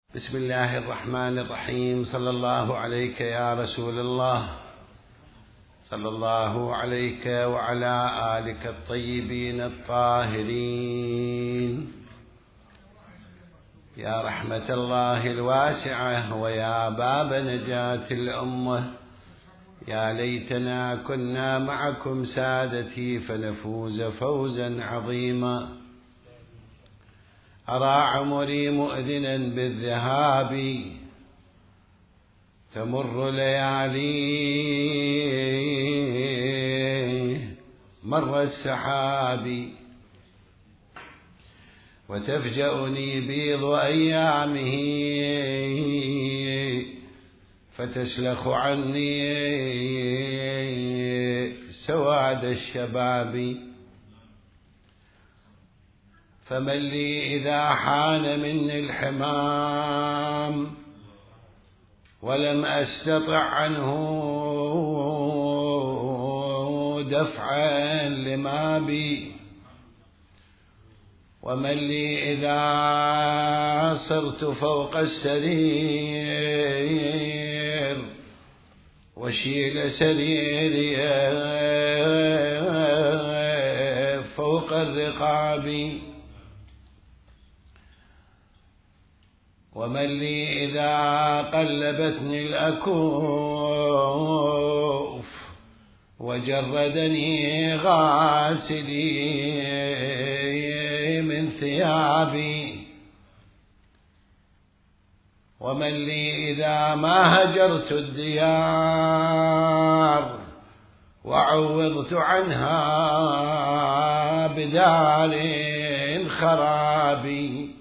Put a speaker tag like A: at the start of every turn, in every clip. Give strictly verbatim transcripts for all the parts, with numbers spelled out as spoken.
A: بسم الله الرحمن الرحيم. صلى الله عليك يا رسول الله، صلى الله عليك وعلى آلك الطيبين الطاهرين، يا رحمة الله الواسعة ويا باب نجاة الأمة. يا ليتنا كنا معكم سادتي فنفوز فوزا عظيما. أرى عمري مؤذنا بالذهاب، تمر ليالي مر السحاب، وتفجأني بيض أيامه فتسلخ عني سواد الشباب. فمن لي إذا حان مني الحمام ولم أستطع عنه دفعا لما بي؟ ومن لي إذا صرت فوق السرير وشيل سريري فوق الرقاب؟ ومن لي إذا قلبتني الأكوف وجردني غاسلي من ثيابي؟ ومن لي إذا ما هجرت الديار وعوضت عنها بدار خرابي؟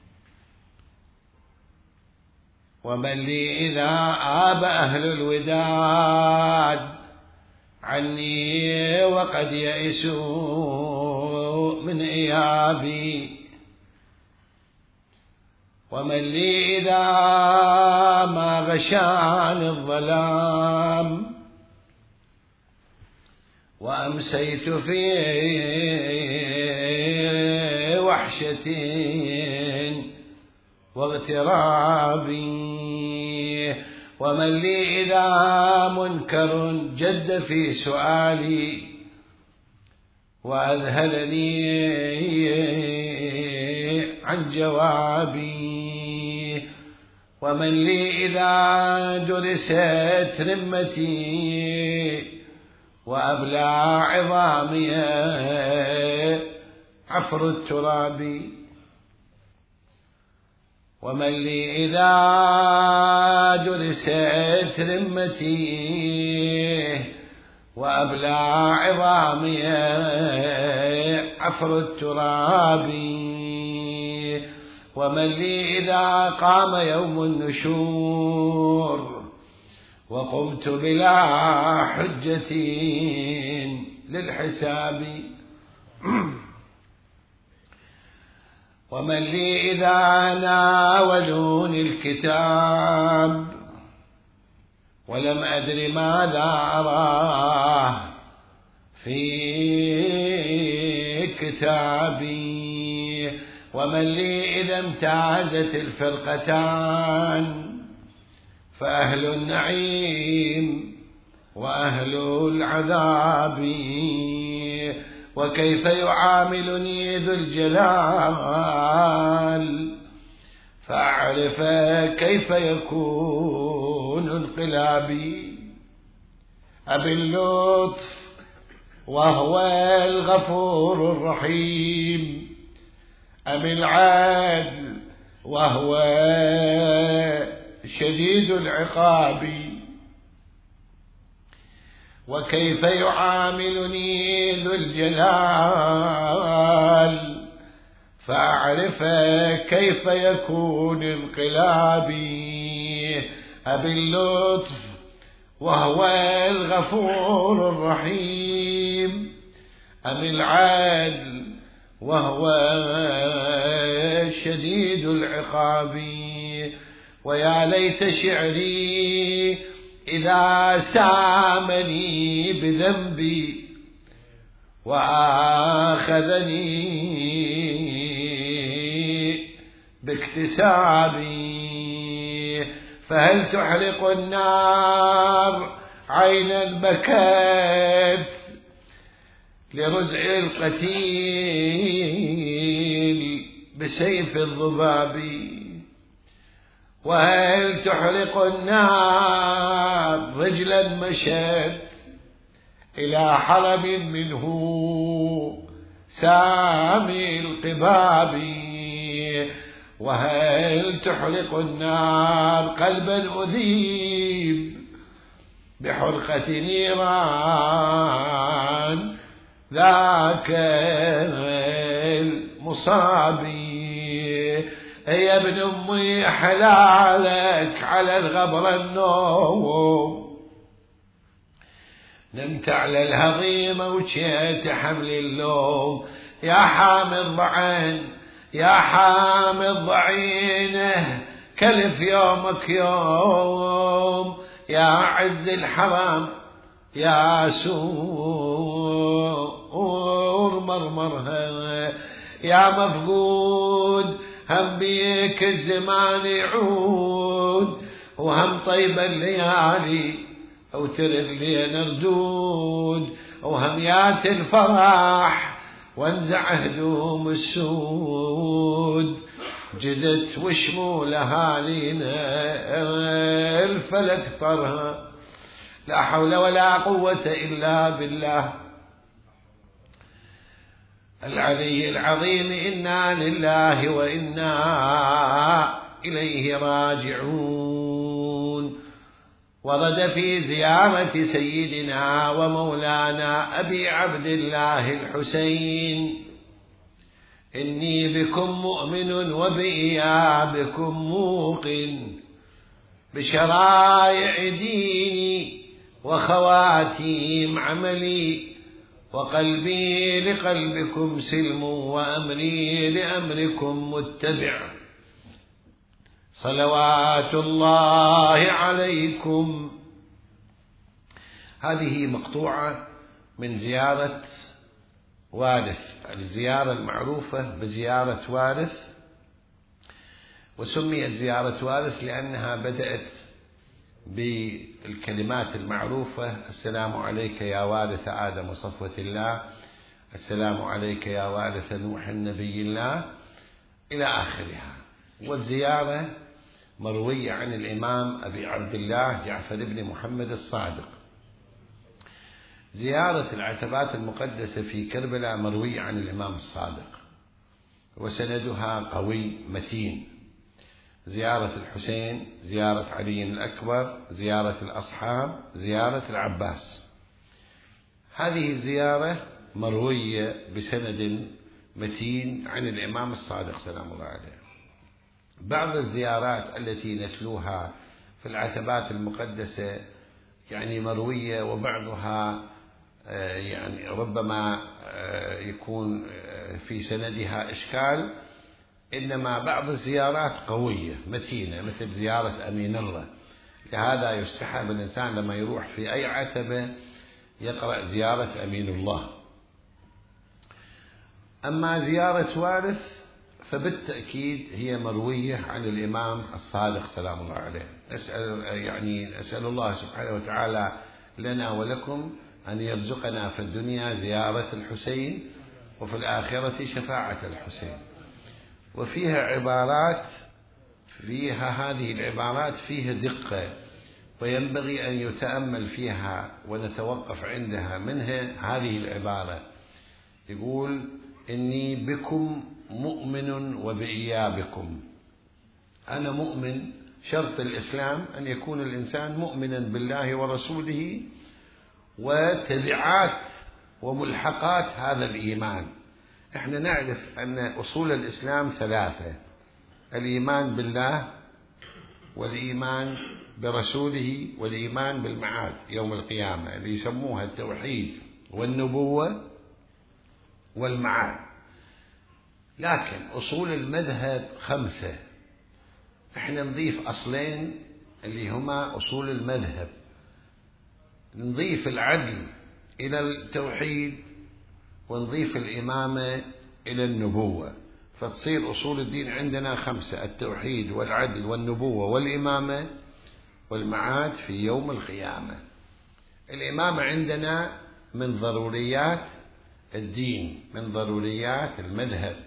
A: ومن لي إذا آب أهل الوداد عني وقد يئسوا من إيابي؟ ومن لي إذا ما غشاني الظلام وأمسيت في وحشة واغترابي؟ ومن لي إذا منكر جد في سؤالي وأذهلني عن جوابي؟ ومن لي إذا درست رمتي وأبلى عظامي عفر التراب؟ ومن لي إذا درست رمتي وأبلى عظامي عفر التراب؟ ومن لي إذا قام يوم النشور وقمت بلا حجة للحساب؟ ومن لي إذا ناولوني الكتاب ولم أدر ماذا أراه في كتابي؟ ومن لي إذا امتازت الفرقتان فأهل النعيم وأهل العذاب؟ وكيف يعاملني ذو الجلال فأعرف كيف يكون انقلابي؟ أبي اللطف وهو الغفور الرحيم، أم العدل وهو شديد العقاب؟ وكيف يعاملني ذو الجلال فأعرف كيف يكون انقلابي؟ أبي اللطف وهو الغفور الرحيم، أم العدل وهو شديد العقاب؟ ويا ليت شعري إذا سامني بذنبي وآخذني باكتسابي. فهل تحرق النار عينا بكت لرزع القتيل بسيف الضباب؟ وهل تحرق النار رجلا مشت إلى حرب منه سامي القباب؟ وهل تحرق النار قلبا أذيب بحرقة نيران ذاك المصاب؟ يا ابن أمي حلالك على الغبر النوم، نمت على الهضيمة وجيت حمل اللوم. يا حامل ضعين يا حامل ضعينه كلف يومك يوم. يا عز الحرام يا سور مرمرها، يا مفقود هم بيك الزمان يعود، وهم طيب الليالي أو ترد لي نردود، وهم يات الفرح وانزع هدوم السود. جزت وشمول أهالينا الفلك طرها، لا حول ولا قوة إلا بالله العلي العظيم. إنا لله وإنا إليه راجعون. ورد في زيارة سيدنا ومولانا أبي عبد الله الحسين: إني بكم مؤمن وبإيابكم موقن، بشرائع ديني وخواتيم عملي، وقلبي لقلبكم سلم وأمري لأمركم متبع. صلوات الله عليكم. هذه مقطوعة من زيارة وارث، الزيارة المعروفة بزيارة وارث، وسميت زيارة وارث لأنها بدأت بالكلمات المعروفة: السلام عليك يا وارث آدم وصفوة الله، السلام عليك يا وارث نوح نبي الله، إلى آخرها. والزيارة مروية عن الإمام أبي عبد الله جعفر بن محمد الصادق. زيارة العتبات المقدسة في كربلاء مروية عن الإمام الصادق، وسندها قوي متين. زيارة الحسين، زيارة علي الأكبر، زيارة الأصحاب، زيارة العباس، هذه الزيارة مروية بسند متين عن الإمام الصادق سلام الله عليه. بعض الزيارات التي نتلوها في العتبات المقدسة يعني مروية، وبعضها يعني ربما يكون في سندها إشكال، إنما بعض الزيارات قوية متينة مثل زيارة أمين الله. لهذا يستحب الإنسان لما يروح في أي عتبة يقرأ زيارة أمين الله. أما زيارة وارث فبالتأكيد هي مروية عن الإمام الصادق سلام الله عليه. أسأل يعني أسأل الله سبحانه وتعالى لنا ولكم أن يرزقنا في الدنيا زيارة الحسين، وفي الآخرة شفاعة الحسين. وفيها عبارات، فيها هذه العبارات فيها دقة، وينبغي أن يتأمل فيها ونتوقف عندها. منها هذه العبارة، يقول: إني بكم مؤمن وبإيابكم. أنا مؤمن، شرط الإسلام أن يكون الإنسان مؤمنا بالله ورسوله، وتبعات وملحقات هذا الإيمان. احنا نعرف أن أصول الإسلام ثلاثة: الإيمان بالله، والإيمان برسوله، والإيمان بالمعاد يوم القيامة، اللي يسموها التوحيد والنبوة والمعاد. لكن أصول المذهب خمسة، احنا نضيف أصلين اللي هما أصول المذهب، نضيف العدل إلى التوحيد، ونضيف الإمامة إلى النبوة. فتصير أصول الدين عندنا خمسة: التوحيد والعدل والنبوة والإمامة والمعاد في يوم القيامة. الإمامة عندنا من ضروريات الدين، من ضروريات المذهب،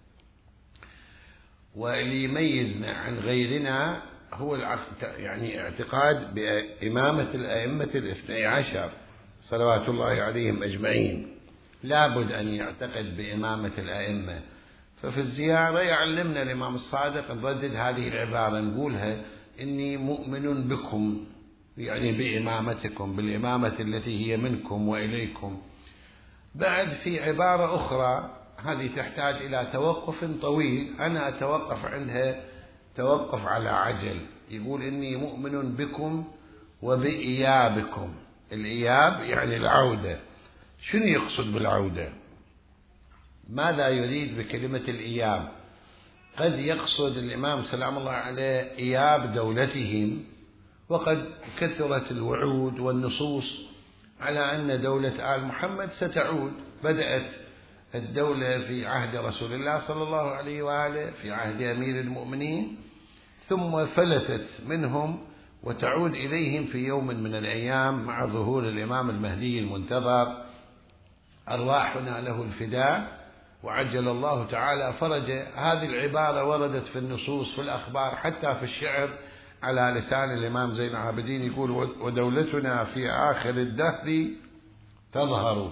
A: واللي يميزنا عن غيرنا هو يعني اعتقاد بإمامة الأئمة الاثني عشر صلوات الله عليهم أجمعين. لابد أن يعتقد بإمامة الأئمة. ففي الزيارة يعلمنا الإمام الصادق نردد هذه العبارة، نقولها: إني مؤمن بكم، يعني بإمامتكم، بالإمامة التي هي منكم وإليكم. بعد في عبارة أخرى هذه تحتاج إلى توقف طويل، أنا أتوقف عندها توقف على عجل. يقول: إني مؤمن بكم وبإيابكم. الإياب يعني العودة. شنو يقصد بالعودة؟ ماذا يريد بكلمة الإياب؟ قد يقصد الإمام سلام الله عليه إياب دولتهم، وقد كثرت الوعود والنصوص على أن دولة آل محمد ستعود. بدأت الدولة في عهد رسول الله صلى الله عليه وآله، في عهد أمير المؤمنين، ثم فلتت منهم وتعود إليهم في يوم من الأيام مع ظهور الإمام المهدي المنتظر، أرواحنا له الفداء وعجل الله تعالى فرجه. هذه العبارة وردت في النصوص، في الأخبار، حتى في الشعر على لسان الإمام زين العابدين، يقول: ودولتنا في آخر الدهر تظهر.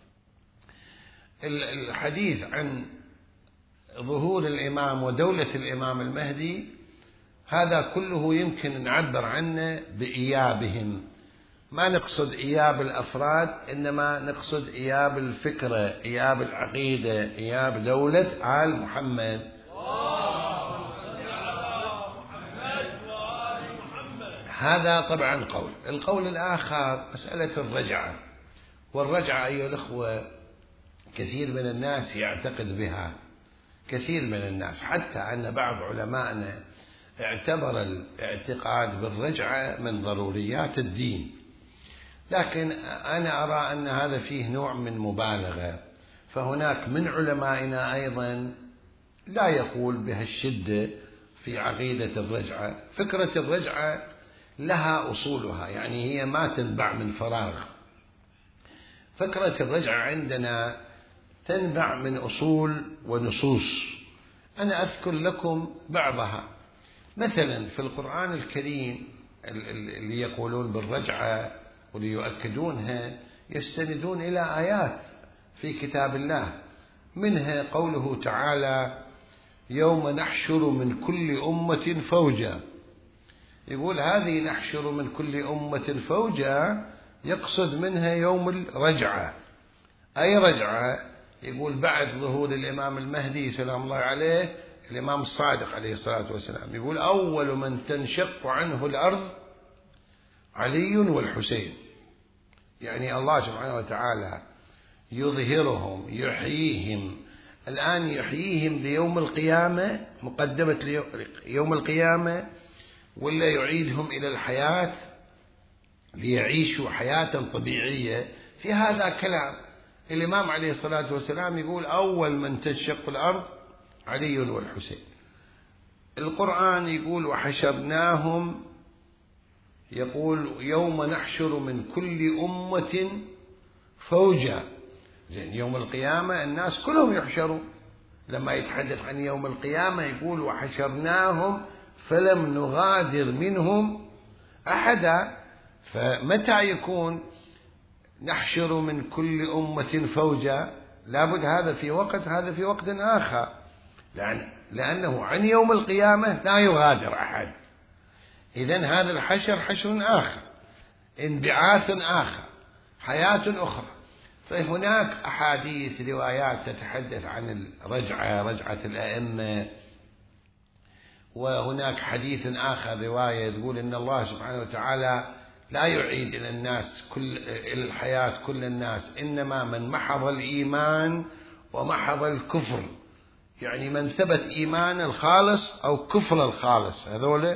A: الحديث عن ظهور الإمام ودولة الإمام المهدي هذا كله يمكن نعبر عنه بإيابهم. ما نقصد إياب الأفراد، إنما نقصد إياب الفكرة، إياب العقيدة، إياب دولة آل محمد. هذا طبعا قول. القول الآخر مسألة الرجعة. والرجعة أيها الأخوة كثير من الناس يعتقد بها، كثير من الناس، حتى أن بعض علمائنا اعتبر الاعتقاد بالرجعة من ضروريات الدين. لكن أنا أرى أن هذا فيه نوع من مبالغة. فهناك من علمائنا أيضا لا يقول بهالشدة في عقيدة الرجعة. فكرة الرجعة لها أصولها، يعني هي ما تنبع من فراغ. فكرة الرجعة عندنا تنبع من أصول ونصوص. أنا أذكر لكم بعضها. مثلا في القرآن الكريم اللي يقولون بالرجعة واللي يؤكدونها يستندون إلى آيات في كتاب الله، منها قوله تعالى: يوم نحشر من كل أمة فوجا. يقول هذه نحشر من كل أمة فوجا يقصد منها يوم الرجعة. أي رجعة؟ يقول بعد ظهور الإمام المهدي سلام الله عليه، الإمام الصادق عليه الصلاة والسلام يقول: أول من تنشق عنه الأرض علي والحسين. يعني الله سبحانه وتعالى يظهرهم، يحييهم. الآن يحييهم ليوم القيامة، مقدمة يوم القيامة، ولا يعيدهم إلى الحياة ليعيشوا حياة طبيعية. في هذا كلام. الإمام عليه الصلاة والسلام يقول: أول من تنشق الأرض علي والحسين. القرآن يقول: وحشرناهم، يقول يوم نحشر من كل أمة فوجا. زين، يوم القيامة الناس كلهم يحشروا. لما يتحدث عن يوم القيامة يقول: وحشرناهم فلم نغادر منهم أحدا. فمتى يكون نحشر من كل أمة فوجا؟ لابد هذا في وقت، هذا في وقت آخر، لأن لأنه عن يوم القيامة لا يغادر أحد. إذن هذا الحشر حشر آخر، انبعاث آخر، حياة أخرى. فهناك أحاديث روايات تتحدث عن الرجعة، رجعة الأئمة. وهناك حديث آخر رواية تقول إن الله سبحانه وتعالى لا يعيد إلى الناس كل إلى الحياة كل الناس، إنما من محض الإيمان ومحض الكفر، يعني من ثبت إيمان الخالص أو كفر الخالص، هذول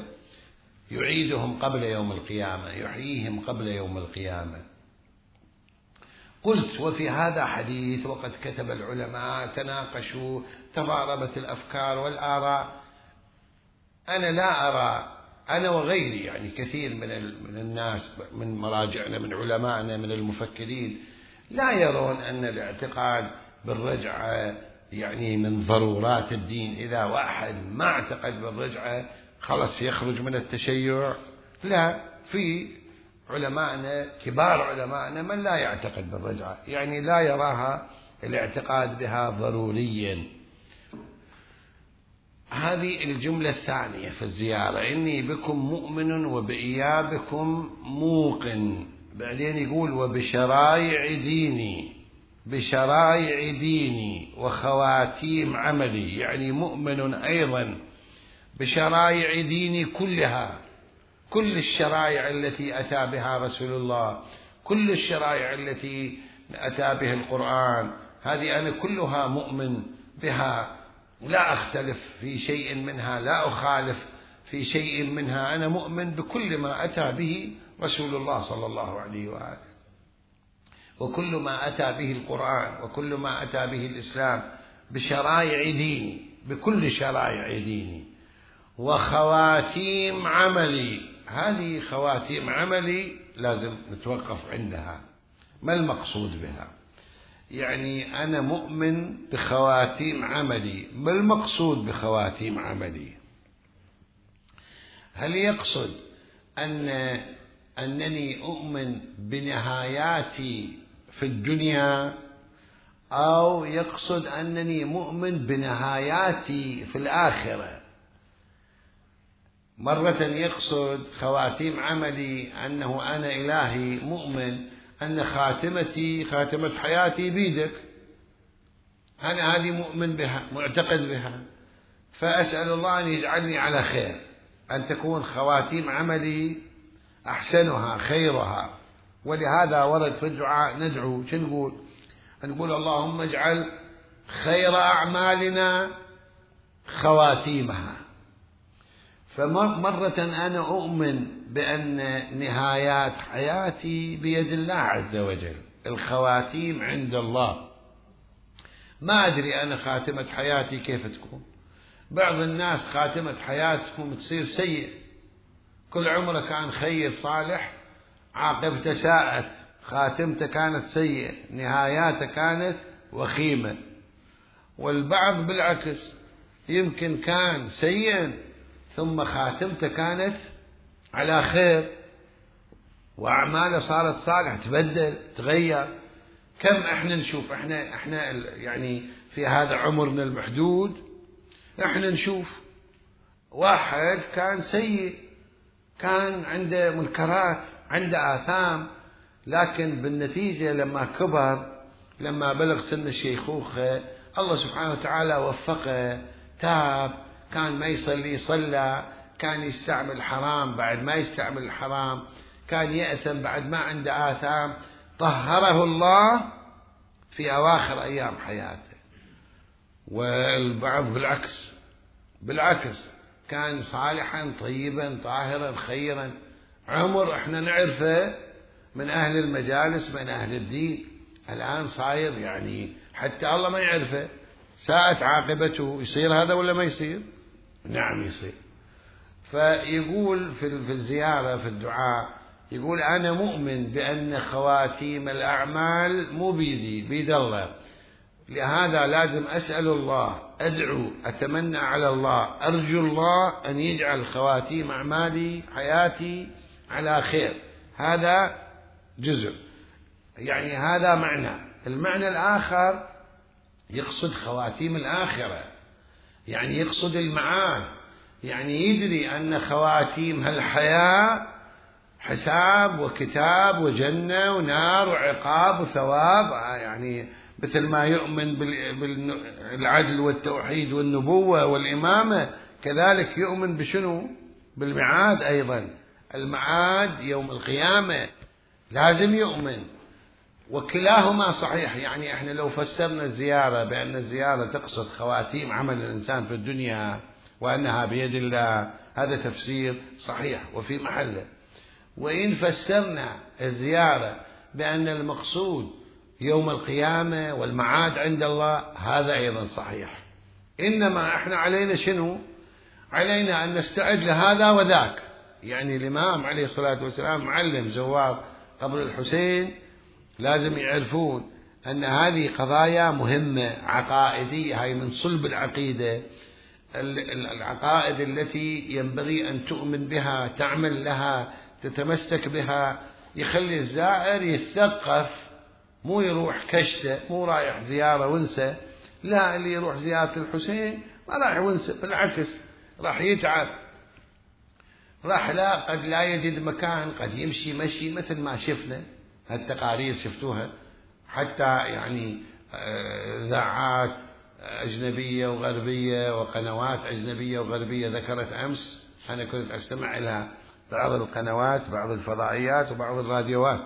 A: يعيدهم قبل يوم القيامة، يحييهم قبل يوم القيامة. قلت وفي هذا حديث وقد كتب العلماء تناقشوا تضاربت الأفكار والآراء. أنا لا أرى، أنا وغيري يعني كثير من من الناس من مراجعنا من علمائنا من المفكرين لا يرون أن الاعتقاد بالرجعة يعني من ضرورات الدين. إذا واحد ما اعتقد بالرجعة خلص يخرج من التشيع. لا، في علمائنا كبار علمائنا من لا يعتقد بالرجعة، يعني لا يراها الاعتقاد بها ضروريا. هذه الجملة الثانية في الزيارة: إني بكم مؤمن وبإيابكم موقن. بعدين يقول وبشرائع ديني، بشرائع ديني وخواتيم عملي، يعني مؤمن أيضا بشرائع ديني كلها، كل الشرائع التي أتى بها رسول الله، كل الشرائع التي أتى بها القرآن، هذه أنا كلها مؤمن بها، لا أختلف في شيء منها، لا أخالف في شيء منها. أنا مؤمن بكل ما أتى به رسول الله صلى الله عليه وآله، وكل ما أتى به القرآن، وكل ما أتى به الإسلام، بشرائع ديني، بكل شرائع ديني. وخواتيم عملي، هذه خواتيم عملي لازم نتوقف عندها. ما المقصود بها؟ يعني أنا مؤمن بخواتيم عملي، ما المقصود بخواتيم عملي؟ هل يقصد أن أنني أؤمن بنهاياتي في الدنيا، أو يقصد أنني مؤمن بنهاياتي في الآخرة؟ مرة يقصد خواتيم عملي أنه أنا إلهي مؤمن أن خاتمتي خاتمة حياتي بيدك، أنا هذه مؤمن بها معتقد بها، فأسأل الله أن يجعلني على خير، أن تكون خواتيم عملي أحسنها خيرها. ولهذا ورد في الدعاء ندعو، شو نقول؟ نقول اللهم اجعل خير أعمالنا خواتيمها. فمرة أنا أؤمن بأن نهايات حياتي بيد الله عز وجل، الخواتيم عند الله. ما أدري أنا خاتمة حياتي كيف تكون. بعض الناس خاتمة حياتهم تصير سيء، كل عمره كان خير صالح، عاقبته ساءت، خاتمته كانت سيئة، نهاياته كانت وخيمة. والبعض بالعكس يمكن كان سيئا ثم خاتمته كانت على خير، وأعماله صارت صالحة، تبدل تغير. كم احنا نشوف، احنا احنا يعني في هذا عمرنا المحدود احنا نشوف واحد كان سيء، كان عنده منكرات، عنده آثام، لكن بالنتيجة لما كبر، لما بلغ سن الشيخوخة، الله سبحانه وتعالى وفقه، تاب، كان ما يصلي صلى، كان يستعمل حرام بعد ما يستعمل الحرام، كان يأثم بعد ما عنده آثام، طهره الله في أواخر أيام حياته. والبعض بالعكس، بالعكس كان صالحا طيبا طاهرا خيرا، عمر احنا نعرفه من أهل المجالس من أهل الدين، الآن صاير يعني حتى الله ما يعرفه، ساءت عاقبته. يصير هذا ولا ما يصير؟ نعم يصير. فيقول في الزيارة في الدعاء، يقول أنا مؤمن بأن خواتيم الأعمال مو بيدي، بيد الله، لهذا لازم أسأل الله، أدعو، أتمنى على الله، أرجو الله أن يجعل خواتيم أعمالي حياتي على خير. هذا جزء، يعني هذا معنى. المعنى الآخر يقصد خواتيم الآخرة، يعني يقصد المعاد، يعني يدري أن خواتيم هالحياة حساب وكتاب وجنة ونار وعقاب وثواب، يعني مثل ما يؤمن بالعدل والتوحيد والنبوة والإمامة، كذلك يؤمن بشنو؟ بالمعاد أيضا، المعاد يوم القيامة لازم يؤمن. وكلاهما صحيح. يعني احنا لو فسرنا الزيارة بأن الزيارة تقصد خواتيم عمل الإنسان في الدنيا وأنها بيد الله، هذا تفسير صحيح وفي محله. وإن فسرنا الزيارة بأن المقصود يوم القيامة والمعاد عند الله، هذا أيضا صحيح. إنما إحنا علينا شنو؟ علينا أن نستعد لهذا وذاك. يعني الإمام عليه الصلاة والسلام معلم زوار قبر الحسين لازم يعرفون أن هذه قضايا مهمة عقائدية، هاي من صلب العقيدة، العقائد التي ينبغي أن تؤمن بها، تعمل لها، تتمسك بها. يخلي الزائر يتثقف، مو يروح كشته، مو رايح زيارة ونسة. لا، اللي يروح زيارة الحسين ما رايح ونسة، بالعكس راح يتعب، راح لا قد لا يجد مكان، قد يمشي مشي مثل ما شفنا هالتقارير شفتوها، حتى يعني إذاعات أجنبية وغربية وقنوات أجنبية وغربية ذكرت أمس، أنا كنت أستمع لها، بعض القنوات، بعض الفضائيات وبعض الراديوات،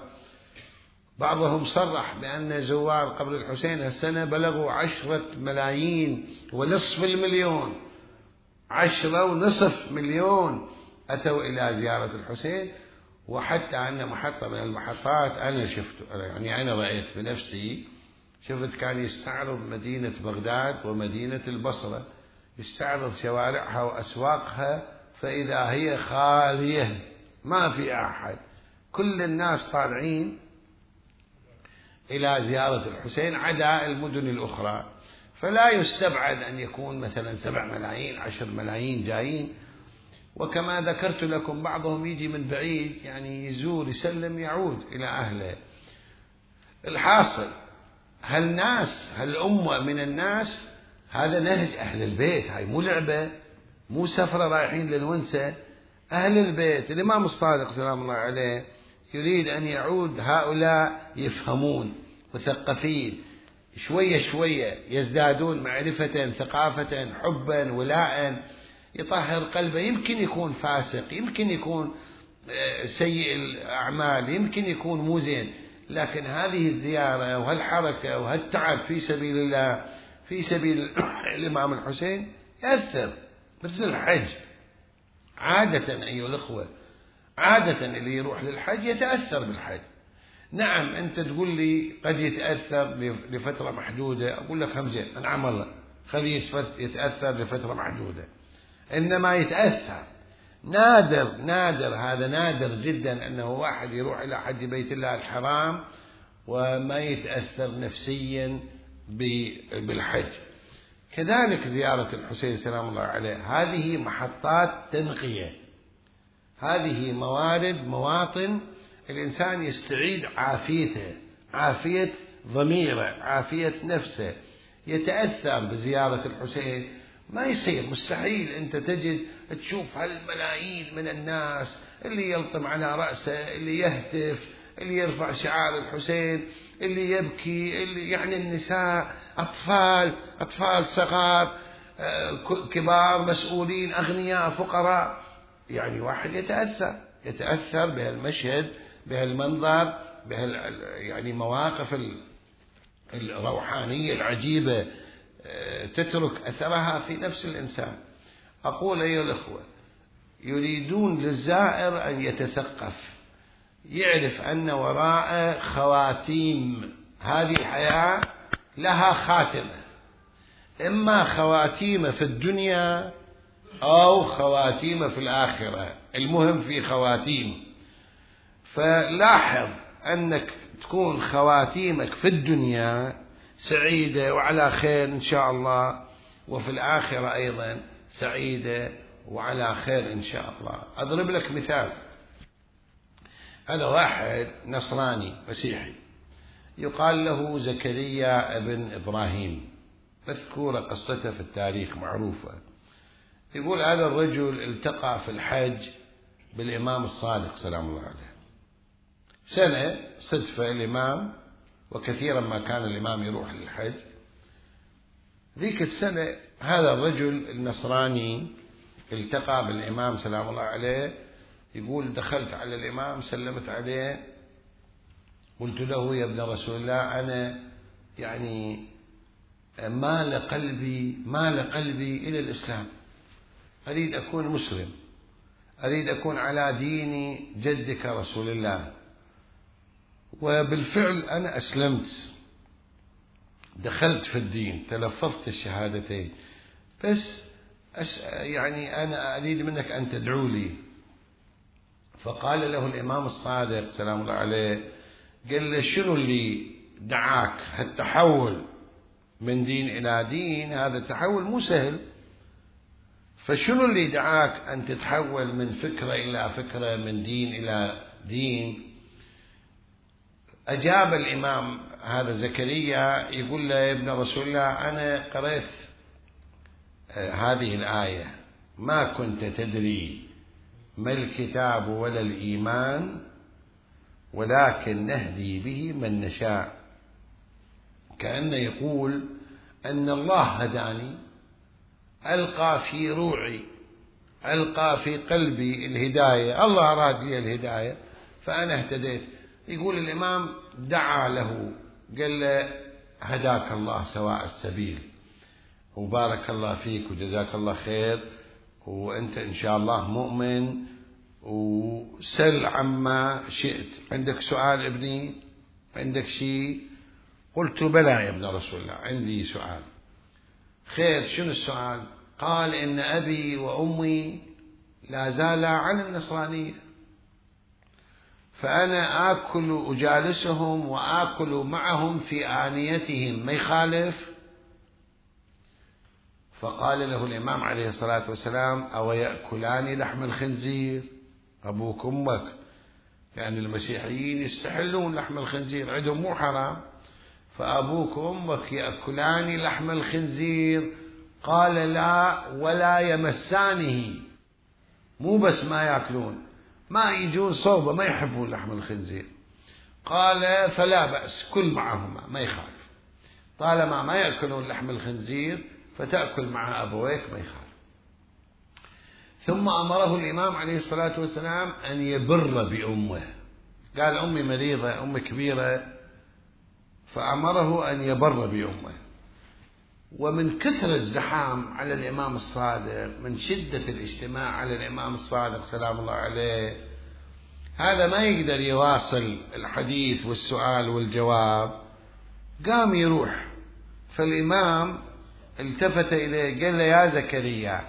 A: بعضهم صرح بأن زوار قبر الحسين هالسنة بلغوا عشرة ملايين ونصف المليون، عشرة ونصف مليون أتوا إلى زيارة الحسين. وحتى أن محطة من المحطات أنا شفت، يعني أنا رأيت بنفسي، شفت كان يستعرض مدينة بغداد ومدينة البصرة، يستعرض شوارعها وأسواقها، فإذا هي خالية ما في أحد، كل الناس طالعين إلى زيارة الحسين عدا المدن الأخرى. فلا يستبعد أن يكون مثلا سبع ملايين عشر ملايين جايين. وكما ذكرت لكم بعضهم يجي من بعيد، يعني يزور يسلم يعود إلى أهله. الحاصل هالناس هالأمة من الناس، هذا نهج أهل البيت، هاي مو لعبة، مو سفرة رايحين للونسة. أهل البيت الإمام الصادق سلام الله عليه يريد أن يعود هؤلاء يفهمون مثقفين، شوية شوية يزدادون معرفة ثقافة حبا ولاء، يطهر قلبه. يمكن يكون فاسق، يمكن يكون سيء الأعمال، يمكن يكون مو زين، لكن هذه الزيارة وهالحركة وهالتعب في سبيل الله، في سبيل الإمام الحسين يأثر. مثل الحج عادة أيها الأخوة، عادة اللي يروح للحج يتأثر بالحج. نعم أنت تقول لي قد يتأثر لفترة محدودة، أقول لك هم زين، أنعم الله، خليه يتأثر لفترة محدودة، إنما يتأثر. نادر نادر هذا نادر جدا أنه واحد يروح إلى حج بيت الله الحرام وما يتأثر نفسيا بالحج. كذلك زيارة الحسين سلام الله عليه، هذه محطات تنقية، هذه موارد مواطن الإنسان يستعيد عافيته، عافية ضميره، عافية نفسه، يتأثر بزيارة الحسين. ما يصير، مستحيل أنت تجد تشوف هالملايين من الناس اللي يلطم على رأسه، اللي يهتف، اللي يرفع شعار الحسين، اللي يبكي، اللي يعني النساء، أطفال، أطفال صغار، كبار، مسؤولين، أغنياء، فقراء. يعني واحد يتأثر يتأثر بهالمشهد، بهالمنظر، بهال يعني مواقف الروحانية العجيبة تترك أثرها في نفس الإنسان. أقول أيها الأخوة، يريدون للزائر أن يتثقف، يعرف أن وراء خواتيم، هذه الحياة لها خاتمة، إما خواتيم في الدنيا أو خواتيم في الآخرة، المهم في خواتيم. فلاحظ أنك تكون خواتيمك في الدنيا سعيدة وعلى خير إن شاء الله، وفي الآخرة أيضا سعيدة وعلى خير إن شاء الله. أضرب لك مثال. هذا واحد نصراني مسيحي يقال له زكريا ابن إبراهيم، مذكورة قصته في التاريخ معروفة. يقول هذا الرجل التقى في الحج بالإمام الصادق سلام الله عليه، سنة صدفة الإمام، وكثيرا ما كان الإمام يروح للحج. ذيك السنة هذا الرجل النصراني التقى بالإمام سلام الله عليه. يقول دخلت على الإمام، سلمت عليه، قلت له يا ابن رسول الله، أنا يعني مال قلبي مال قلبي إلى الإسلام، أريد أكون مسلم، أريد أكون على دين جدك رسول الله. وبالفعل أنا أسلمت دخلت في الدين، تلفظت الشهادتين، بس أس يعني أنا أريد منك أن تدعو لي. فقال له الإمام الصادق سلام الله عليه، قال له شنو اللي دعاك هالتحول من دين إلى دين؟ هذا التحول مو سهل، فشنو اللي دعاك أن تتحول من فكرة إلى فكرة، من دين إلى دين؟ أجاب الإمام هذا زكريا يقول له يا ابن رسول الله، أنا قرأت هذه الآية، ما كنت تدري ما الكتاب ولا الإيمان ولكن نهدي به من نشاء. كأنه يقول أن الله هداني، ألقى في روعي، ألقى في قلبي الهداية، الله أراد لي الهداية فأنا اهتديت. يقول الإمام دعا له قال له هداك الله سواء السبيل، وبارك الله فيك وجزاك الله خير، وأنت إن شاء الله مؤمن، وسل عما شئت. عندك سؤال ابني؟ عندك شيء؟ قلت بلى يا ابن رسول الله، عندي سؤال. خير، شنو السؤال؟ قال إن أبي وأمي لا زالا على النصرانية، فأنا آكل أجالسهم وآكل معهم في آنيتهم، ما يخالف؟ فقال له الإمام عليه الصلاة والسلام أو يأكلان لحم الخنزير؟ أبوك أمك، يعني المسيحيين يستحلون لحم الخنزير، عندهم مو حرام، فأبوك وأمك يأكلان لحم الخنزير؟ قال لا ولا يمسانه، مو بس ما يأكلون، ما يجون صوبة، ما يحبون لحم الخنزير. قال فلا بأس، كل معهما ما يخالف، طالما ما يأكلون لحم الخنزير فتأكل مع أبويك ما يخالف. ثم أمره الإمام عليه الصلاة والسلام أن يبر بأمه، قال أمي مريضة، أمي كبيرة، فأمره أن يبر بأمه. ومن كثر الزحام على الإمام الصادق، من شدة الاجتماع على الإمام الصادق سلام الله عليه، هذا ما يقدر يواصل الحديث والسؤال والجواب، قام يروح. فالإمام التفت إليه قال له يا زكريا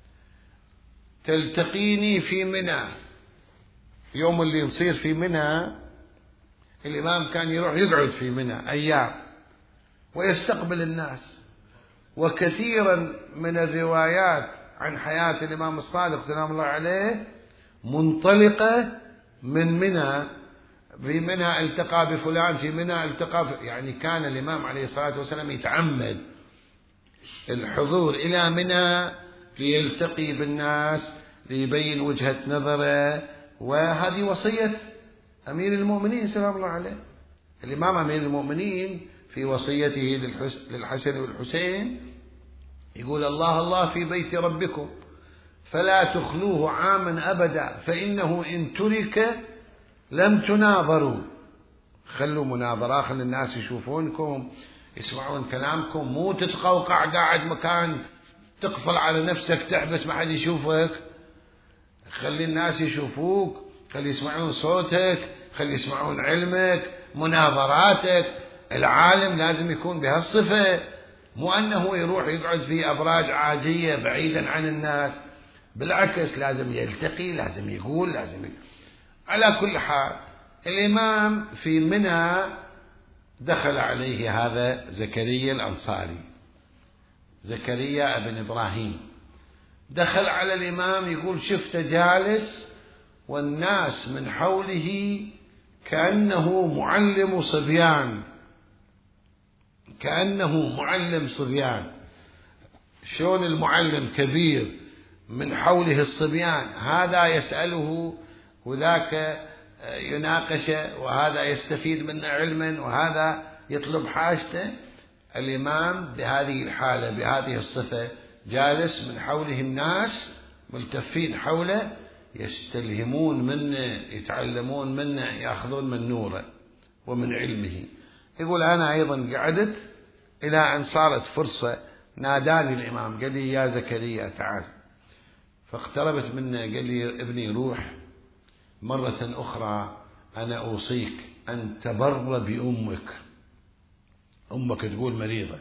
A: تلتقيني في منى. يوم اللي نصير في منى، الإمام كان يروح يقعد في منى أيام ويستقبل الناس. وكثيرا من الروايات عن حياة الإمام الصادق سلام الله عليه منطلقة من منى. في منى التقى بفلان، في منى التقى ب... يعني كان الإمام عليه الصلاة والسلام يتعمد الحضور إلى منى ليلتقي بالناس، ليبين وجهة نظره. وهذه وصية أمير المؤمنين سلام الله عليه. الإمام أمير المؤمنين في وصيته للحسن والحسين يقول الله الله في بيت ربكم فلا تخلوه عاما أبدا، فإنه إن ترك لم تناظروا. خلوا مناظرة، خلوا الناس يشوفونكم، يسمعون كلامكم، مو تتقوقع قاعد مكان تقفل على نفسك تحبس ما حد يشوفك. خلي الناس يشوفوك، خلي يسمعون صوتك، خلي يسمعون علمك، مناظراتك. العالم لازم يكون بهالصفة، مو أنه يروح يقعد في أبراج عاجية بعيدا عن الناس، بالعكس لازم يلتقي، لازم يقول، لازم يقول. على كل حال الإمام في منى دخل عليه هذا زكريا الأنصاري، زكريا ابن إبراهيم، دخل على الإمام يقول شفته جالس والناس من حوله كأنه معلم صبيان، كأنه معلم صبيان. شلون المعلم كبير من حوله الصبيان، هذا يسأله وذاك يناقشه، وهذا يستفيد منه علما وهذا يطلب حاجته. الإمام بهذه الحالة بهذه الصفة جالس من حوله الناس ملتفين حوله، يستلهمون منه، يتعلمون منه، يأخذون من نوره ومن علمه. يقول أنا أيضا قعدت إلى أن صارت فرصة، ناداني الإمام قال لي يا زكريا تعال، فاقتربت منه قال لي ابني روح مرة أخرى، أنا أوصيك أن تبر بأمك. أمك تقول مريضة،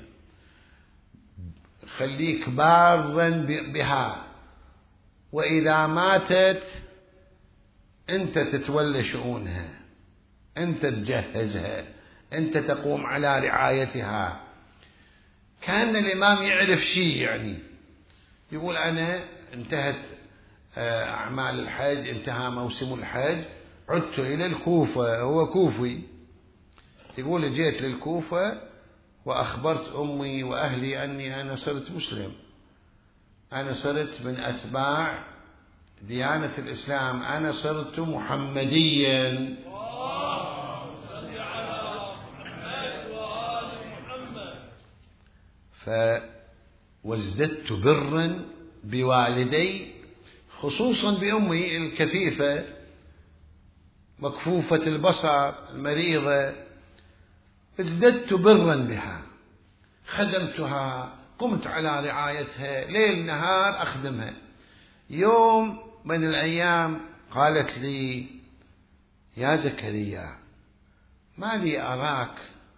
A: خليك بارا بها، وإذا ماتت أنت تتولى شؤونها، أنت تجهزها، أنت تقوم على رعايتها. كان الإمام يعرف شيء، يعني يقول أنا انتهت أعمال الحج، انتهى موسم الحج، عدت إلى الكوفة، هو كوفي، يقول جيت للكوفة وأخبرت أمي وأهلي أني أنا صرت مسلم، أنا صرت من أتباع ديانة الإسلام، أنا صرت محمديا. فوازددت برا بوالدي، خصوصا بأمي الكفيفة مكفوفة البصر المريضة، ازددت برا بها، خدمتها، قمت على رعايتها ليل نهار أخدمها. يوم من الأيام قالت لي: يا زكريا، ما لي أراك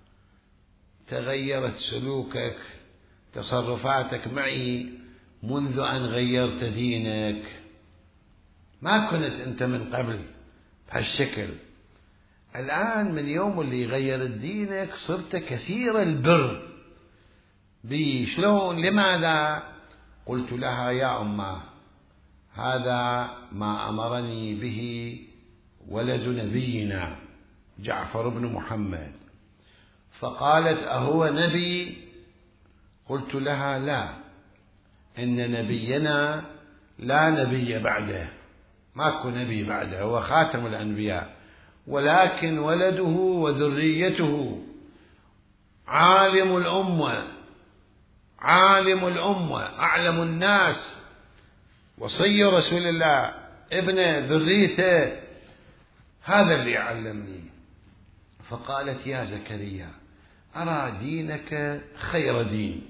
A: تغيرت سلوكك، تصرفاتك معي منذ أن غيرت دينك، ما كنت أنت من قبل بهالشكل، الآن من يوم اللي غيرت دينك صرت كثير البر بي، شلون؟ لماذا؟ قلت لها: يا أمه، هذا ما أمرني به ولد نبينا جعفر بن محمد. فقالت: أهو نبي؟ قلت لها: لا، إن نبينا لا نبي بعده، ماكو نبي بعده، هو خاتم الأنبياء، ولكن ولده وذريته عالم الأمة، عالم الأمة، أعلم الناس، وصي رسول الله، ابن ذريته، هذا اللي علمني. فقالت: يا زكريا، أرى دينك خير دين،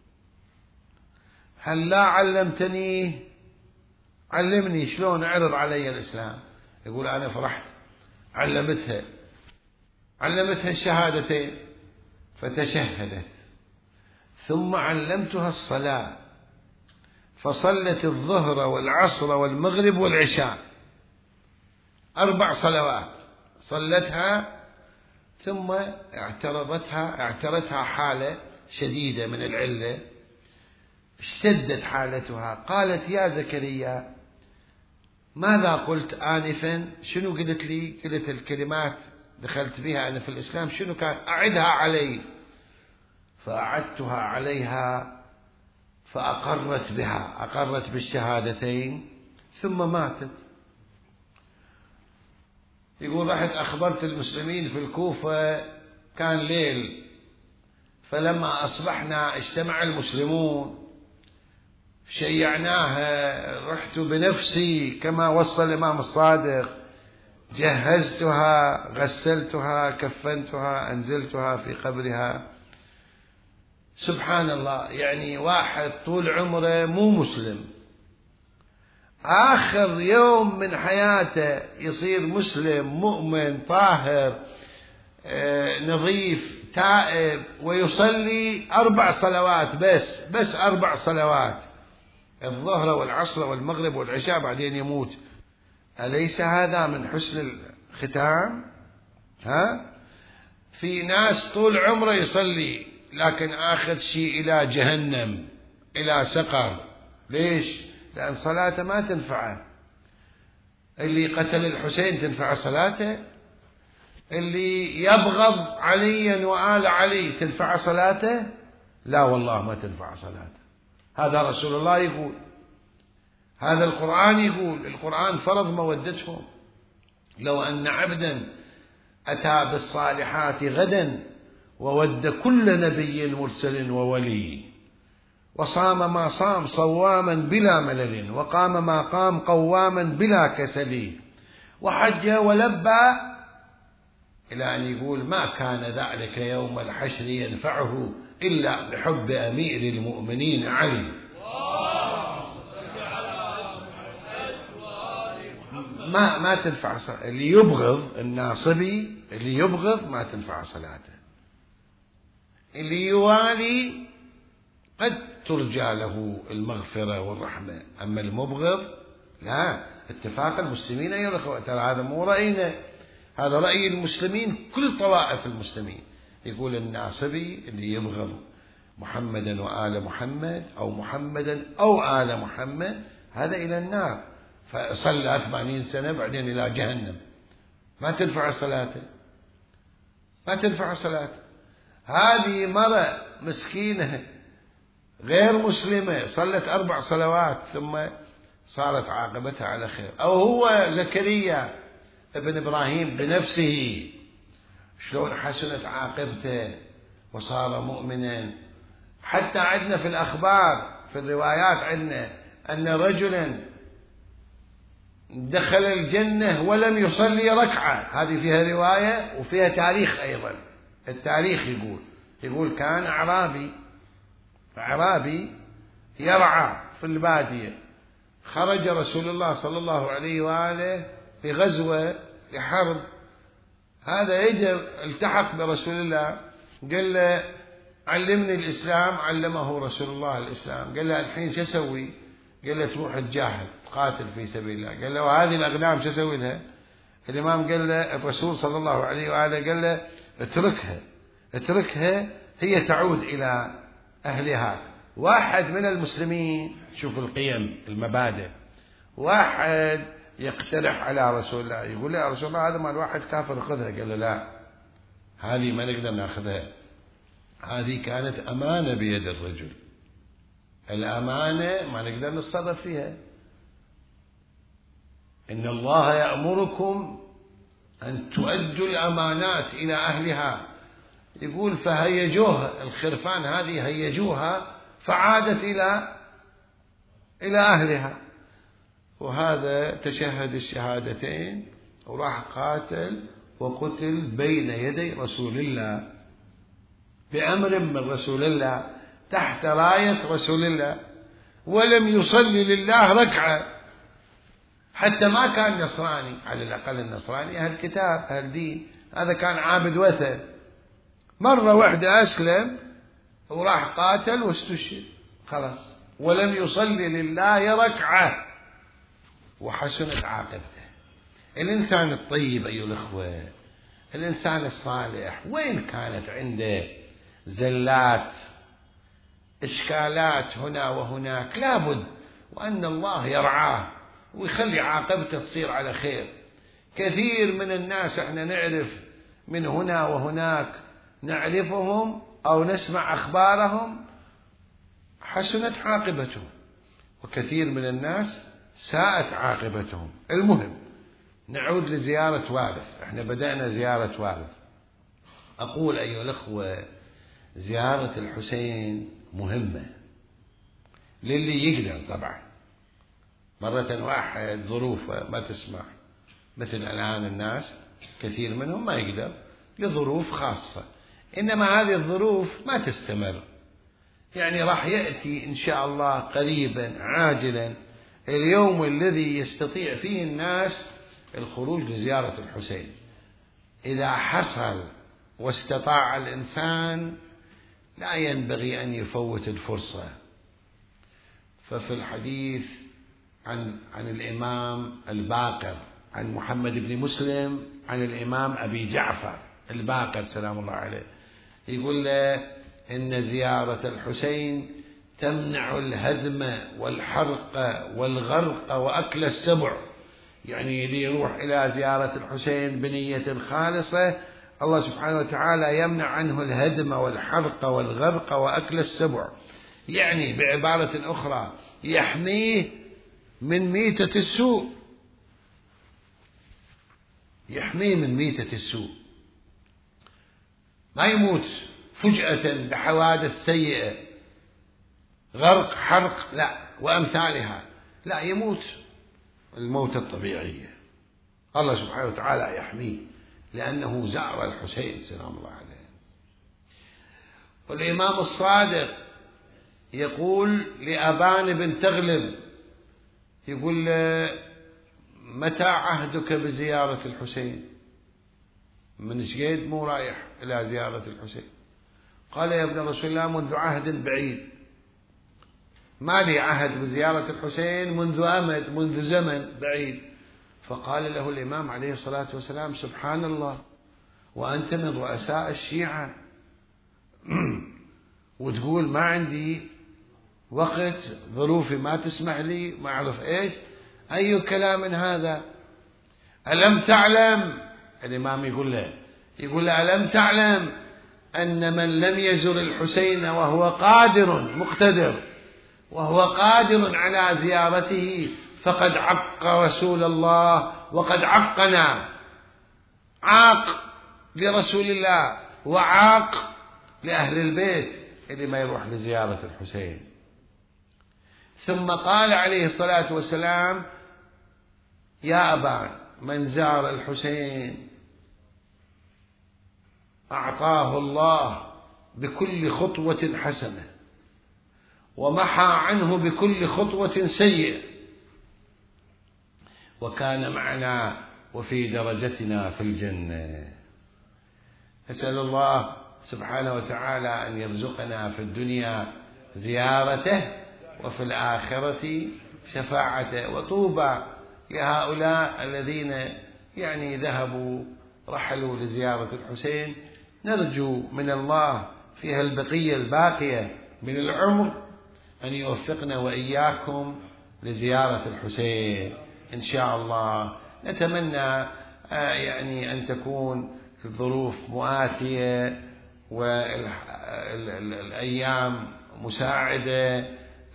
A: هل لا علمتني؟ علمني شلون، اعرض علي الإسلام. يقول: أنا فرحت، علمتها علمتها الشهادتين، فتشهدت، ثم علمتها الصلاة، فصلت الظهر والعصر والمغرب والعشاء، أربع صلوات صلتها. ثم اعترضتها اعترتها حالة شديدة من العلة، اشتدت حالتها. قالت: يا زكريا، ماذا قلت آنفا؟ شنو قلت لي؟ قلت الكلمات دخلت بها أنا في الإسلام، شنو كان؟ أعدها علي. فأعدتها عليها فأقرت بها، أقرت بالشهادتين، ثم ماتت. يقول: رحت أخبرت المسلمين في الكوفة، كان ليل، فلما أصبحنا اجتمع المسلمون، شيعناها، رحت بنفسي كما وصى الإمام الصادق، جهزتها، غسلتها، كفنتها، أنزلتها في قبرها. سبحان الله، يعني واحد طول عمره مو مسلم، آخر يوم من حياته يصير مسلم مؤمن طاهر نظيف تائب، ويصلي أربع صلوات بس بس أربع صلوات، الظهر والعصر والمغرب والعشاء، بعدين يموت. أليس هذا من حسن الختام؟ ها؟ في ناس طول عمره يصلي، لكن آخر شيء إلى جهنم، إلى سقر. ليش؟ لأن صلاته ما تنفعه. اللي قتل الحسين تنفع صلاته؟ اللي يبغض عليا وآل علي تنفع صلاته؟ لا والله ما تنفع صلاته. هذا رسول الله يقول، هذا القرآن يقول، القرآن فرض مودتهم. لو أن عبدا أتى بالصالحات غدا وود كل نبي مرسل وولي، وصام ما صام صواما بلا ملل، وقام ما قام قواما بلا كسل، وحج ولبى، إلى أن يقول: ما كان ذلك يوم الحشر ينفعه إلا بحب أمير المؤمنين علي. ما ما تنفع صلاته. اللي يبغض الناصبي، اللي يبغض ما تنفع صلاته. اللي يوالي قد ترجى له المغفرة والرحمة، أما المبغض لا. اتفاق المسلمين أيها الأخوة، ترى هذا مو رأينا، هذا رأي المسلمين، كل طوائف المسلمين. يقول الناصبي اللي يبغض محمدا وآل محمد أو محمدا أو آل محمد هذا إلى النار، فصلى ثمانين سنة بعدين إلى جهنم، ما تنفع صلاته، ما تنفع صلاته. هذه مرة مسكينة غير مسلمة صلت أربع صلوات ثم صارت عاقبتها على خير. أو هو زكريا ابن إبراهيم بنفسه شلون حسنت عاقبته وصار مؤمنا. حتى عندنا في الأخبار في الروايات عندنا أن رجلا دخل الجنة ولم يصلي ركعة، هذه فيها رواية وفيها تاريخ أيضا. التاريخ يقول يقول كان أعرابي أعرابي يرعى في البادية، خرج رسول الله صلى الله عليه وآله في غزوة لحرب، هذا يجي التحق برسول الله قال له علمني الإسلام، علمه رسول الله الإسلام. قال له الحين شو أسوي؟ قال له تروح تجاهد تقاتل في سبيل الله. قال له وهذه الأغنام شو أسوي لها؟ الإمام قال له الرسول صلى الله عليه وآله قال له اتركها اتركها هي تعود إلى أهلها. واحد من المسلمين، شوف القيم المبادئ، واحد يقترح على رسول الله يقول له يا رسول الله هذا مال واحد كافر خذها. قال له لا، هذه ما نقدر ناخذها، هذه كانت أمانة بيد الرجل، الأمانة ما نقدر نتصرف فيها. إن الله يأمركم أن تؤدوا الأمانات إلى أهلها. يقول فهيجوها الخرفان هذه، هيجوها فعادت إلى إلى أهلها. وهذا تشهد الشهادتين وراح قاتل وقتل بين يدي رسول الله بأمر من رسول الله تحت راية رسول الله، ولم يصلي لله ركعة. حتى ما كان نصراني، على الأقل النصراني أهل كتاب أهل دين، هذا كان عابد وثن. مرة واحدة أسلم وراح قاتل واستشهد خلاص، ولم يصلي لله ركعة وحسنت عاقبته. الإنسان الطيب أيها الأخوة، الإنسان الصالح، وين كانت عنده زلات إشكالات هنا وهناك، لابد وأن الله يرعاه ويخلي عاقبته تصير على خير. كثير من الناس احنا نعرف من هنا وهناك، نعرفهم أو نسمع أخبارهم حسنت عاقبتهم، وكثير من الناس ساءت عاقبتهم. المهم نعود لزيارة وارث، احنا بدأنا زيارة وارث. أقول أيها الأخوة زيارة الحسين مهمة للي يقدر. طبعا مرة واحد ظروفه ما تسمح، مثل الآن الناس كثير منهم ما يقدر لظروف خاصة، إنما هذه الظروف ما تستمر، يعني راح يأتي إن شاء الله قريبا عاجلا اليوم الذي يستطيع فيه الناس الخروج لزيارة الحسين. إذا حصل واستطاع الإنسان لا ينبغي أن يفوت الفرصة. ففي الحديث عن عن الإمام الباقر عن محمد بن مسلم عن الإمام أبي جعفر الباقر سلام الله عليه، يقول له إن زيارة الحسين تمنع الهدم والحرق والغرق وأكل السبع. يعني اللي يروح إلى زيارة الحسين بنية خالصة الله سبحانه وتعالى يمنع عنه الهدم والحرق والغرق وأكل السبع، يعني بعبارة أخرى يحميه من ميتة السوء، يحميه من ميتة السوء، ما يموت فجأة بحوادث سيئة غرق حرق لا وأمثالها، لا يموت الموت الطبيعية. الله سبحانه وتعالى يحميه لأنه زار الحسين سلام الله عليه. والإمام الصادق يقول لأبان بن تغلب، يقول متى عهدك بزيارة الحسين؟ من شقيد مو رايح إلى زيارة الحسين؟ قال يا ابن رسول الله منذ عهد بعيد، ما لي عهد بزيارة الحسين منذ أمد، منذ زمن بعيد. فقال له الإمام عليه الصلاة والسلام سبحان الله، وأنت من رؤساء الشيعة وتقول ما عندي وقت، ظروفي ما تسمح لي، ما أعرف إيش، أي كلام هذا؟ ألم تعلم، الإمام يقول له يقول له ألم تعلم أن من لم يزر الحسين وهو قادر مقتدر وهو قادر على زيارته فقد عق رسول الله وقد عقنا، عاق لرسول الله وعاق لأهل البيت اللي ما يروح لزيارة الحسين. ثم قال عليه الصلاة والسلام يا أبا من زار الحسين أعطاه الله بكل خطوة حسنة ومحى عنه بكل خطوة سيئة، وكان معنا وفي درجتنا في الجنة. نسأل الله سبحانه وتعالى أن يرزقنا في الدنيا زيارته وفي الآخرة شفاعته. وطوبى لهؤلاء الذين يعني ذهبوا رحلوا لزيارة الحسين. نرجو من الله فيها البقية الباقية من العمر أن يوفقنا وإياكم لزيارة الحسين إن شاء الله. نتمنى يعني أن تكون في الظروف مؤاتية والأيام مساعدة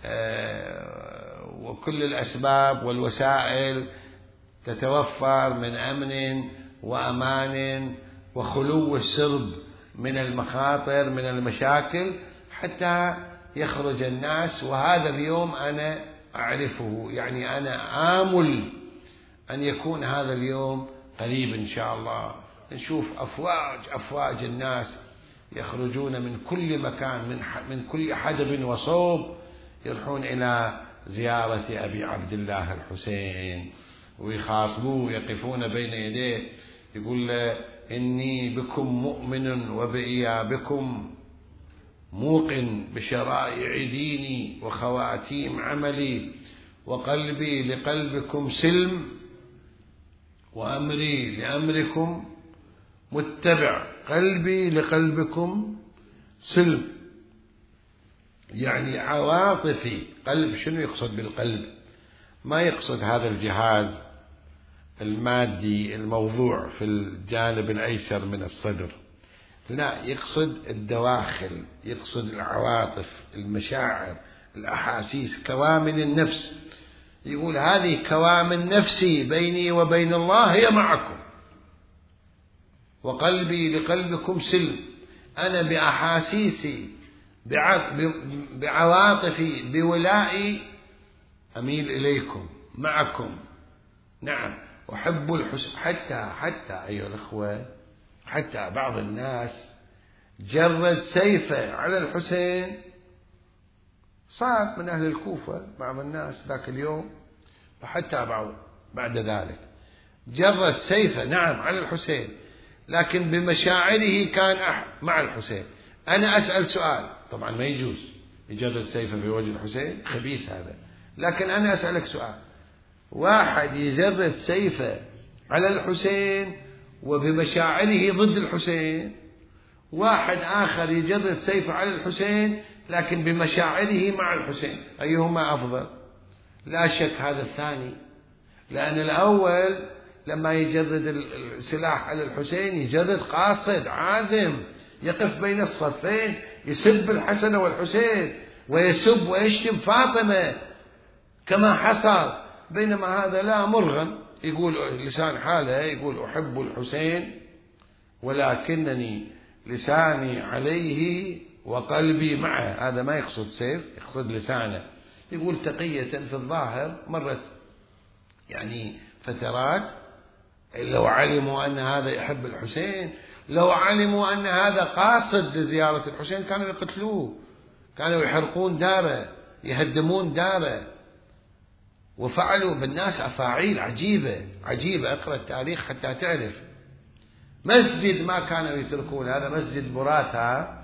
A: وكل الأسباب والوسائل تتوفر من أمن وأمان وخلو السرب من المخاطر من المشاكل حتى يخرج الناس. وهذا اليوم أنا أعرفه، يعني أنا آمل أن يكون هذا اليوم قريب إن شاء الله. نشوف أفواج أفواج الناس يخرجون من كل مكان، من من كل حدب وصوب، يروحون إلى زيارة أبي عبد الله الحسين ويخاطبوه، يقفون بين يديه، يقول له إني بكم مؤمن وبإيابكم موقن بشرائع ديني وخواتيم عملي، وقلبي لقلبكم سلم وأمري لأمركم متبع. قلبي لقلبكم سلم، يعني عواطفي. قلب شنو يقصد بالقلب؟ ما يقصد هذا الجهاز المادي الموضوع في الجانب الأيسر من الصدر، لا، يقصد الدواخل، يقصد العواطف، المشاعر، الأحاسيس، كوامن النفس. يقول هذه كوامن نفسي بيني وبين الله هي معكم، وقلبي لقلبكم سلم. أنا بأحاسيسي بعواطفي بولائي أميل إليكم معكم. نعم، أحب الحسين. حتى حتى أيها الأخوة، حتى بعض الناس جرد سيفه على الحسين. صار من أهل الكوفة بعض الناس ذاك اليوم، وحتى بعض بعد ذلك جرد سيفه نعم على الحسين، لكن بمشاعره كان مع الحسين. أنا أسأل سؤال، طبعا ما يجوز يجرد سيفه في وجه الحسين، خبيث هذا، لكن أنا أسألك سؤال، واحد يجرد سيفه على الحسين وبمشاعره ضد الحسين، واحد آخر يجرد سيفه على الحسين لكن بمشاعره مع الحسين، أيهما أفضل؟ لا شك هذا الثاني، لأن الأول لما يجرد السلاح على الحسين يجرد قاصد عازم، يقف بين الصفين يسب الحسن والحسين ويسب ويشتم فاطمة كما حصل، بينما هذا لا، مرغم، يقول لسان حاله يقول أحب الحسين ولكنني لساني عليه وقلبي معه. هذا ما يقصد سيف، يقصد لسانه. يقول تقية في الظاهر مرت يعني فترات، لو علموا أن هذا يحب الحسين، لو علموا أن هذا قاصد لزيارة الحسين كانوا يقتلوه، كانوا يحرقون داره، يهدمون داره، وفعلوا بالناس أفاعيل عجيبة عجيبة. اقرأ التاريخ حتى تعرف. مسجد ما كانوا يتركون، هذا مسجد براثة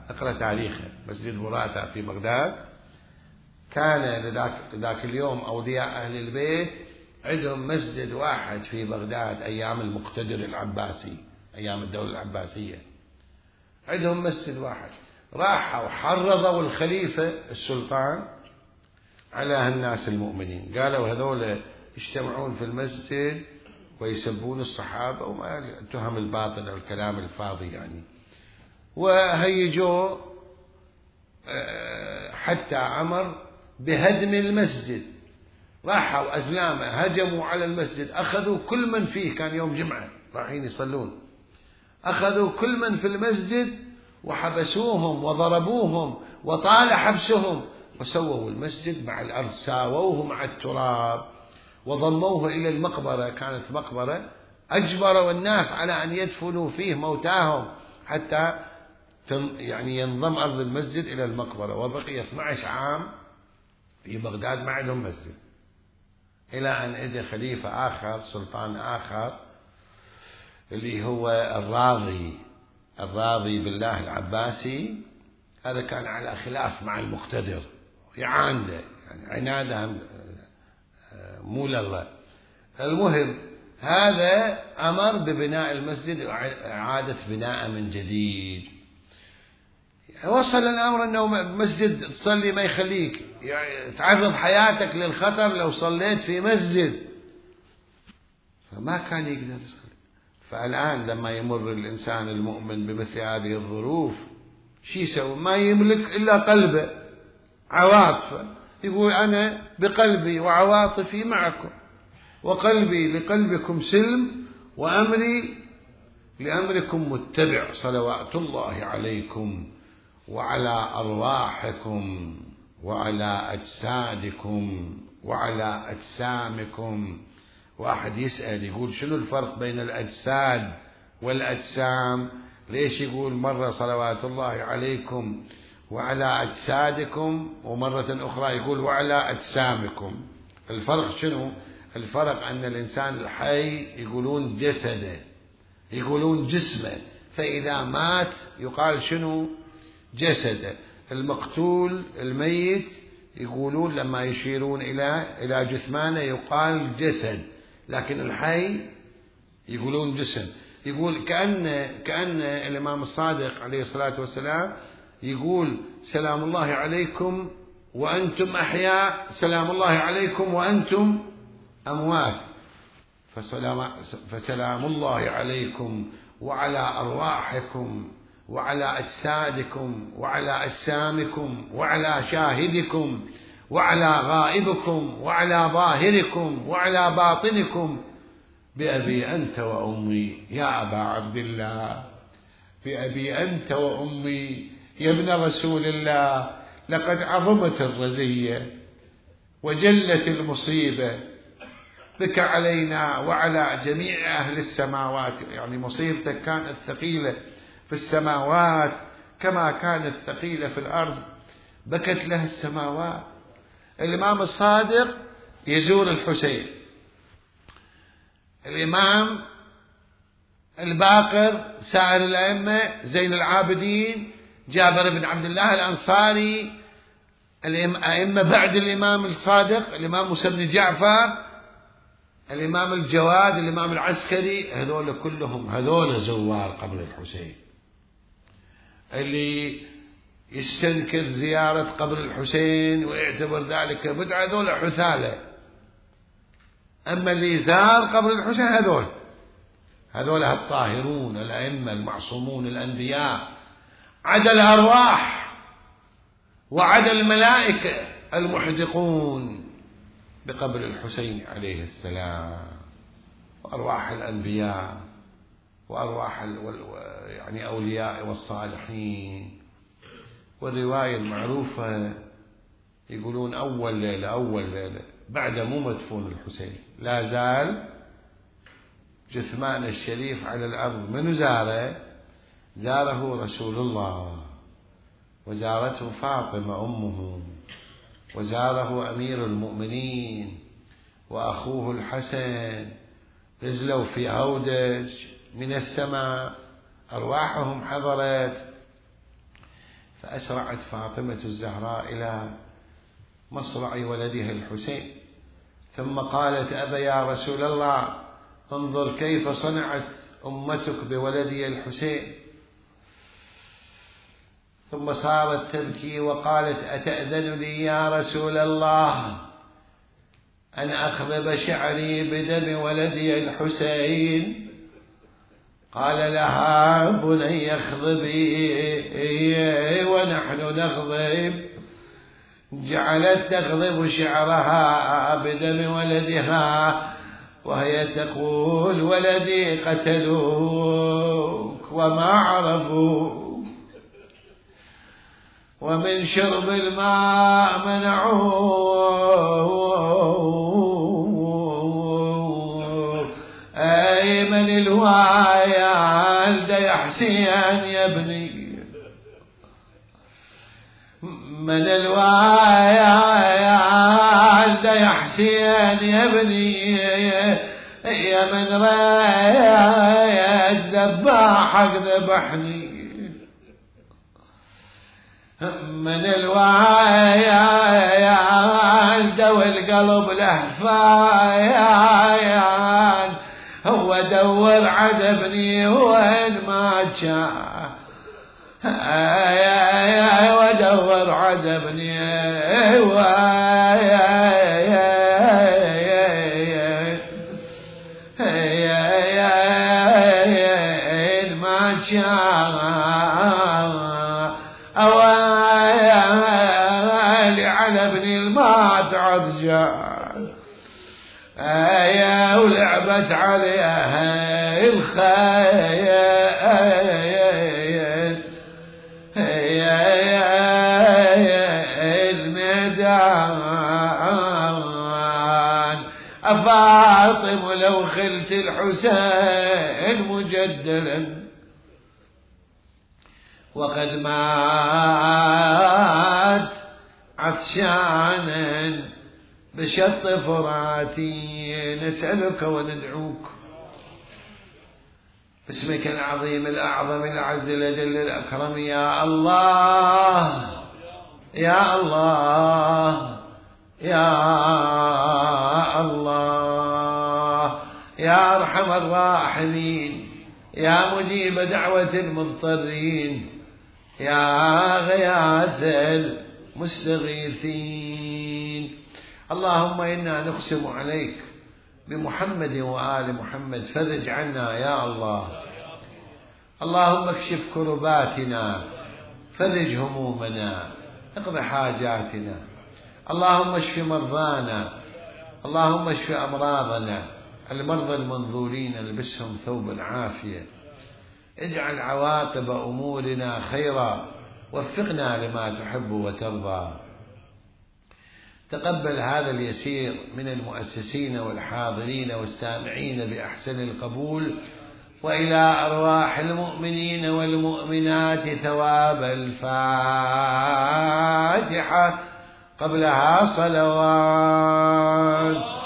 A: اقرأ تاريخه. مسجد براتا في بغداد كان لذاك ذاك اليوم أولياء أهل البيت عندهم مسجد واحد في بغداد أيام المقتدر العباسي، أيام الدولة العباسية عندهم مسجد واحد. راحوا حرضوا الخليفة السلطان على الناس المؤمنين، قالوا هذول يجتمعون في المسجد ويسبون الصحابة وما التهم الباطنة والكلام الفاضي يعني، وهيجوا حتى أمر بهدم المسجد. راحوا أزلامة هجموا على المسجد، أخذوا كل من فيه، كان يوم جمعة رايحين يصلون، أخذوا كل من في المسجد وحبسوهم وضربوهم وطال حبسهم، وسووا المسجد مع الأرض، ساووه مع التراب وضموه إلى المقبرة، كانت مقبرة، أجبروا الناس على أن يدفنوا فيه موتاهم حتى يعني ينضم أرض المسجد إلى المقبرة. وبقي اثني عشر عام في بغداد ما عندهم مسجد، إلى أن اجى خليفة آخر، سلطان آخر، اللي هو الراضي الراضي بالله العباسي. هذا كان على خلاف مع المقتدر، يعانده يعني عناده مو لله. المهم هذا أمر ببناء المسجد وإعادة بناءه من جديد. وصل الأمر أنه مسجد تصلي ما يخليك يعني تعرض حياتك للخطر لو صليت في مسجد، فما كان يقدر يصلي. فالآن لما يمر الإنسان المؤمن بمثل هذه الظروف شو يسوي؟ ما يملك إلا قلبه، عواطفه، يقول أنا بقلبي وعواطفي معكم، وقلبي لقلبكم سلم، وأمري لأمركم متبع، صلوات الله عليكم وعلى أرواحكم وعلى أجسادكم وعلى أجسامكم. واحد يسأل يقول شنو الفرق بين الأجساد والأجسام؟ ليش يقول مرة صلوات الله عليكم وعلى أجسادكم ومرة أخرى يقول وعلى أجسامكم؟ الفرق شنو؟ الفرق أن الإنسان الحي يقولون جسده، يقولون جسمه، فإذا مات يقال شنو؟ جسده. المقتول الميت يقولون لما يشيرون إلى إلى جثمانه يقال جسد، لكن الحي يقولون جسم. يقول كأن كأن الإمام الصادق عليه الصلاة والسلام يقول سلام الله عليكم وأنتم أحياء، سلام الله عليكم وأنتم أموات، فسلام, فسلام الله عليكم وعلى أرواحكم وعلى أجسادكم وعلى أجسامكم وعلى شاهدكم وعلى غائبكم وعلى ظاهركم وعلى باطنكم، بأبي أنت وأمي يا أبا عبد الله، بأبي أنت وأمي يا ابن رسول الله، لقد عظمت الرزية وجلت المصيبة بك علينا وعلى جميع أهل السماوات. يعني مصيبتك كانت ثقيلة في السماوات كما كانت ثقيلة في الأرض، بكت لها السماوات. الإمام الصادق يزور الحسين، الإمام الباقر، سائر الأئمة، زين العابدين، جابر بن عبد الله الأنصاري، الأئمة بعد الإمام الصادق، الإمام موسى بن جعفر، الإمام الجواد، الإمام العسكري، هذول كلهم هذول زوار قبر الحسين. اللي يستنكر زيارة قبر الحسين ويعتبر ذلك بدعة هذول حثالة، أما اللي زار قبر الحسين هذول هذول الطاهرون الأئمة المعصومون الأنبياء، عدا الأرواح وعدا الملائكة المحدقون بقبر الحسين عليه السلام، وأرواح الأنبياء وأرواح يعني أولياء والصالحين. والرواية المعروفة يقولون أول ليلة أول ليلة بعد مو مدفون الحسين لا زال جثمان الشريف على الأرض. من زاره؟ زاره رسول الله، وزارته فاطمة أمه، وزاره أمير المؤمنين وأخوه الحسن، نزلوا في هودج من السماء، أرواحهم حضرت فأسرعت فاطمة الزهراء إلى مصرع ولدها الحسين، ثم قالت: أبا يا رسول الله، انظر كيف صنعت أمتك بولدي الحسين. ثم صارت تبكي وقالت: أتأذن لي يا رسول الله أن أخضب شعري بدم ولدي الحسين؟ قال لها: بني اخضبي ونحن نخضب. جعلت تخضب شعرها بدم ولدها وهي تقول: ولدي قتلوك وما عرفوك، ومن شرب الماء منعوه. أي من الوالد يا حسين يا ابني، من الوالد يا حسين يا ابني، يا من رأيت ذباحك ذبحني. من الوالد والقلب لهفايان، هو دور عذبني وين ما جاء، ودور عذبني وين ما جاء. أوالي على ابن المات عطشان، يا ولعبت عليها الخيل، الميدان. أفاطم لو خلت الحسين مجدلا وقد مات عطشانا بشط فراتي، نسألك وندعوك باسمك العظيم الأعظم الأعز الأجل الأكرم، يا الله يا الله يا الله يا أرحم الراحمين، يا مجيب دعوة المضطرين، يا غياث المستغيثين. اللهم إنا نقسم عليك بمحمد وآل محمد، فرج عنا يا الله. اللهم اكشف كرباتنا، فرج همومنا، اقض حاجاتنا. اللهم اشف مرضانا، اللهم اشف أمراضنا. المرضى المنظورين البسهم ثوب العافية، اجعل عواقب أمورنا خيرا، وفقنا لما تحب وترضى. تقبل هذا اليسير من المؤسسين والحاضرين والسامعين بأحسن القبول، وإلى أرواح المؤمنين والمؤمنات ثواب الفاتحة قبلها صلوات.